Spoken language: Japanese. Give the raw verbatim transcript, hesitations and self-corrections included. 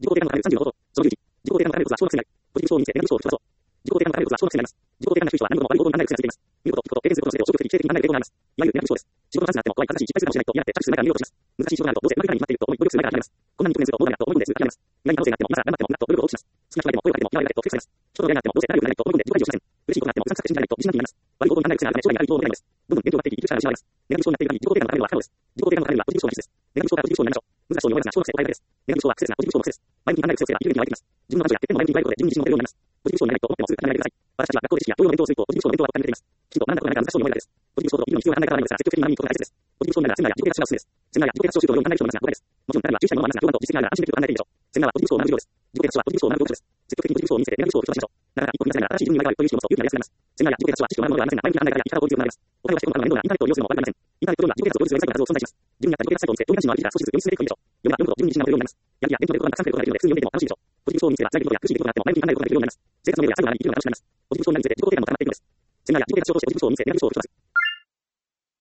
自己定款のさんじゅうの方法。そのじゅういち、自己定款の関連物は小学生なり。ポジティブ思想を見せ、ネガティブ思想を吹き飛ばそう。自己定款の関連物は小学生になります。自己定款の低い人は何度も悪い行動に考える癖がついています。見ること、聞くこと、経験することの全てを消極的に否定的に考える傾向があります。いわゆるネガティブ思想です。仕事の話になっても怖い、正しい、失敗するかもしれないと嫌って着手する前から見ようとします。難しい仕事があると、どうせうまくいかないに決まっていると思い、努力する前から諦めます。こんなに訓練すると、もうダメだと思い込んで続けられます。意外に可能性があっても、今更頑張っても、なっと努力を放棄します。好きな人がいても、声をかけても、やられてとフェイクされます。人の出会いがあっても、どうせ仲良くなれないと思い込んで自己解除しません。嬉しいことがあっても、うさんくさくて信じられないと自信なくなります。悪い行動に考える癖があるため、将来があると思えないのです。どんどん現状がっていき、生きる力が失われます。ネガティブ思想になっている限り、自己定款の関連は不可能です。自己定款の関連はポジティブ思想の必須です。ネガティブ思想がポジティブ思想になりましょう。難しそうに思いますが、小学生お買い上げです。ネガティブ思想は不適切なポジティブ思想の癖です。前向きに考える癖をつければ、生きる意味が湧いてきます。自分の話をやってても前向きに言われることで、自分に自信を持てるようになります。ポジティブ思想になりたいと思ってもすぐ考えないでください。私たちは学校で知識や教養の勉強をすると、ポジティブ思想の勉強は他に出ています。きちんと学んだことがないから難しそうに思えないです。ポジティブ思想と生きるのに必要な考え方があるのですが、積極的に学びに行くことが大切です。ポジティブ思想になるならセミナーや自己啓発書がおすすめです。セミナーや自己啓発書を習得するとより考える人もいますが、誤解です。もちろん彼は中心のままですが、教団と実績があるなら安心できると考えていいでしょう。セミナーはポジティブ思想を学ぶ授業です。自己啓発書はポジティブ思想を学ぶ教科書です。積極的にポジティブ思想を見せて、ネガティブ思想を吹き飛ばしましょう。なかなか一歩踏み出せないなら新しい自分に磨いてあるという人も勇気が安くなります。セミナーや自己啓発書は知識を学ぶのではありませんが、前向きな考え方や生き方をポジティブになります。お金をしてこの面倒なインターネットを利用するのも悪くありません。インターネット上には自己啓発を両立するウェブサイトが数多く存在します。自分に合った自己啓発サイトを見つけ、読み出しのある記事が少しずつ読み進めていくといいでしょう。読めば読むほど自分に自信が持てるようになります。やる気や勉強で言葉がたくさん増えることができるので、普通に読んでいても楽しいでしょう。ポジティブ思想を見せれば辛いことや苦しい出来事があっても前向きに考えることができるようになります。生活の上であっても前向きに考えることができるようになります。ポジティブ思想になりつれ、自己啓発書はポジティブ思想を見せてネガティブ思想を吹き飛ばす。セミナーや自己啓発書を通してポジティブ思想を見せ、ネガティブ思想を吹き飛ばす。